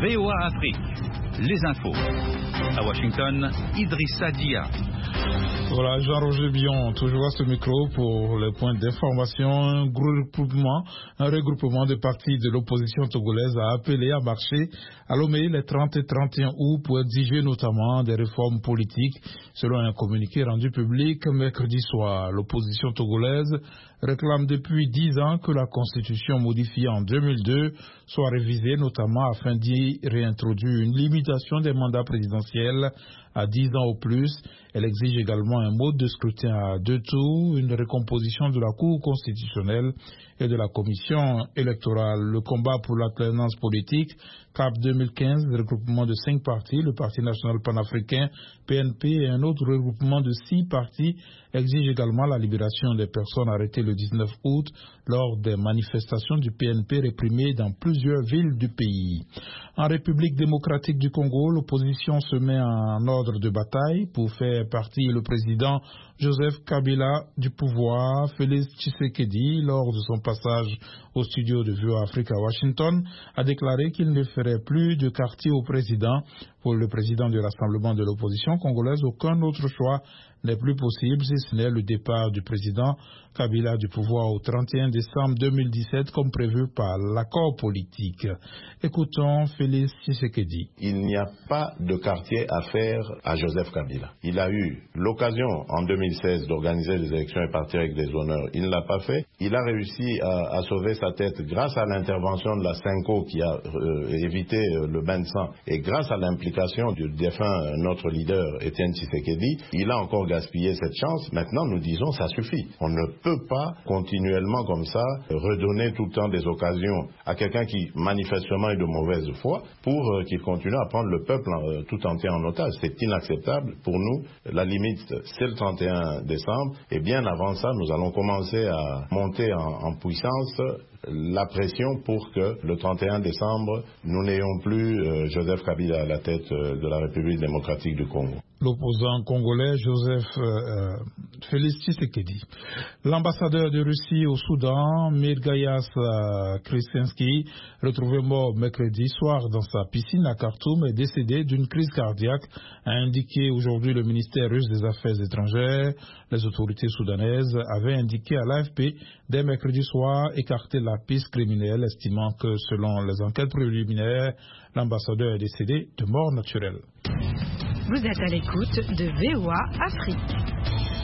VOA Afrique, les infos. À Washington, Idrissa Dia. Voilà, Jean-Roger Bion, toujours à ce micro pour les points d'information. Un regroupement de partis de l'opposition togolaise a appelé à marcher à Lomé les 30 et 31 août pour exiger notamment des réformes politiques, selon un communiqué rendu public mercredi soir. L'opposition togolaise réclame depuis 10 ans que la Constitution modifiée en 2002 soit révisée, notamment afin d'y réintroduire une limitation des mandats présidentiels à 10 ans au plus. Elle exige également un mode de scrutin à 2 tours, une recomposition de la Cour constitutionnelle et de la Commission électorale. Le combat pour l'alternance politique, CAP 2015, regroupement de 5 partis, le Parti national panafricain, PNP, et un autre regroupement de 6 partis, exige également la libération des personnes arrêtées le 19 août lors des manifestations du PNP réprimées dans plusieurs villes du pays. En République démocratique du Congo, l'opposition se met en ordre de bataille pour faire partir le président Joseph Kabila du pouvoir. Félix Tshisekedi, lors de son passage au studio de VOA Afrique à Washington, a déclaré qu'il ne ferait plus de quartier au président. Pour le président du Rassemblement de l'opposition congolaise, aucun autre choix n'est plus possible si ce n'est le départ du président Kabila du pouvoir au 31 décembre 2017 comme prévu par l'accord politique. Écoutons Félix Tshisekedi. Il n'y a pas de quartier à faire à Joseph Kabila. Il a eu l'occasion en 2016 d'organiser des élections et partir avec des honneurs. Il ne l'a pas fait. Il a réussi à sauver sa tête grâce à l'intervention de la CENCO qui a évité le bain de sang et grâce à l'implication du défunt notre leader Étienne Tshisekedi. Il a encore gaspillé cette chance. Maintenant, nous disons ça suffit. On ne peut pas continuellement comme ça redonner tout le temps des occasions à quelqu'un qui manifestement est de mauvaise foi pour qu'il continue à prendre le peuple tout entier en otage. C'est inacceptable pour nous. La limite, c'est le 31 décembre et bien avant ça, nous allons commencer à monter en puissance la pression pour que le 31 décembre, nous n'ayons plus Joseph Kabila à la tête de la République démocratique du Congo. L'opposant congolais Joseph Félix Tshisekedi. L'ambassadeur de Russie au Soudan, Mirgayas Krestinsky, retrouvé mort mercredi soir dans sa piscine à Khartoum, est décédé d'une crise cardiaque, a indiqué aujourd'hui le ministère russe des Affaires étrangères. Les autorités soudanaises avaient indiqué à l'AFP dès mercredi soir écarter la piste criminelle, estimant que selon les enquêtes préliminaires, l'ambassadeur est décédé de mort naturelle. Vous êtes à l'écoute de VOA Afrique.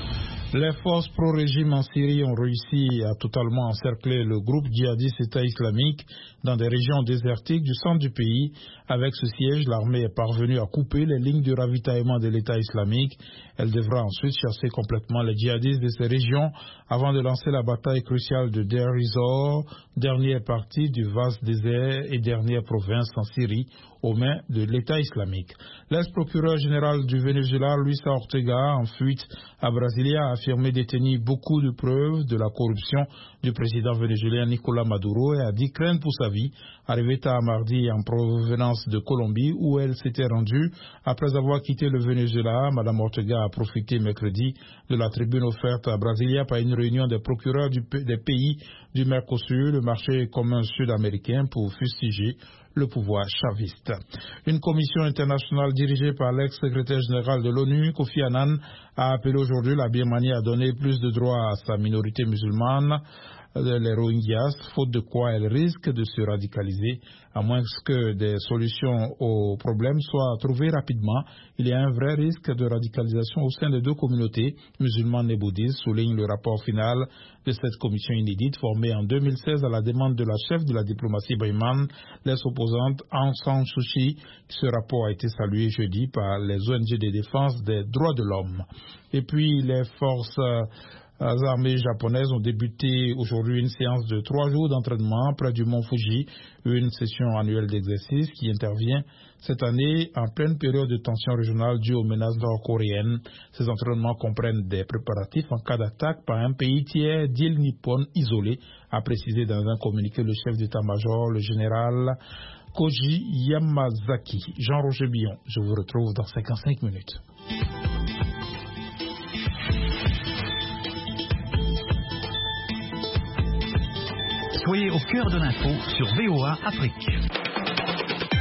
Les forces pro-régime en Syrie ont réussi à totalement encercler le groupe djihadiste État islamique dans des régions désertiques du centre du pays. Avec ce siège, l'armée est parvenue à couper les lignes de ravitaillement de l'État islamique. Elle devra ensuite chasser complètement les djihadistes de ces régions avant de lancer la bataille cruciale de Deir ez-Zor, dernière partie du vaste désert et dernière province en Syrie, aux mains de l'État islamique. L'ex-procureur général du Venezuela, Luisa Ortega, en fuite à Brasilia, a affirmé détenir beaucoup de preuves de la corruption du président vénézuélien Nicolás Maduro et a dit craindre pour sa vie. Arrivée tard mardi en provenance de Colombie, où elle s'était rendue après avoir quitté le Venezuela, Mme Ortega a profité mercredi de la tribune offerte à Brasilia par une réunion des procureurs des pays du Mercosur, le marché commun sud-américain, pour fustiger le pouvoir chaviste. Une commission internationale dirigée par l'ex-secrétaire général de l'ONU, Kofi Annan, a appelé aujourd'hui la Birmanie à donner plus de droits à sa minorité musulmane, les Rohingyas, faute de quoi elle risque de se radicaliser, à moins que des solutions aux problèmes soient trouvées rapidement. Il y a un vrai risque de radicalisation au sein des deux communautés, musulmanes et bouddhistes, souligne le rapport final de cette commission inédite formée en 2016 à la demande de la chef de la diplomatie birmane, l'ex-opposante Aung San Suu Kyi. Ce rapport a été salué jeudi par les ONG de défense des droits de l'homme. Et puis les forces armées japonaises ont débuté aujourd'hui une séance de 3 jours d'entraînement près du mont Fuji, une session annuelle d'exercice qui intervient cette année en pleine période de tension régionale due aux menaces nord-coréennes. Ces entraînements comprennent des préparatifs en cas d'attaque par un pays tiers d'île nippone isolée, a précisé dans un communiqué le chef d'état-major, le général Koji Yamazaki. Jean-Roger Bion, je vous retrouve dans 55 minutes. Soyez au cœur de l'info sur VOA Afrique.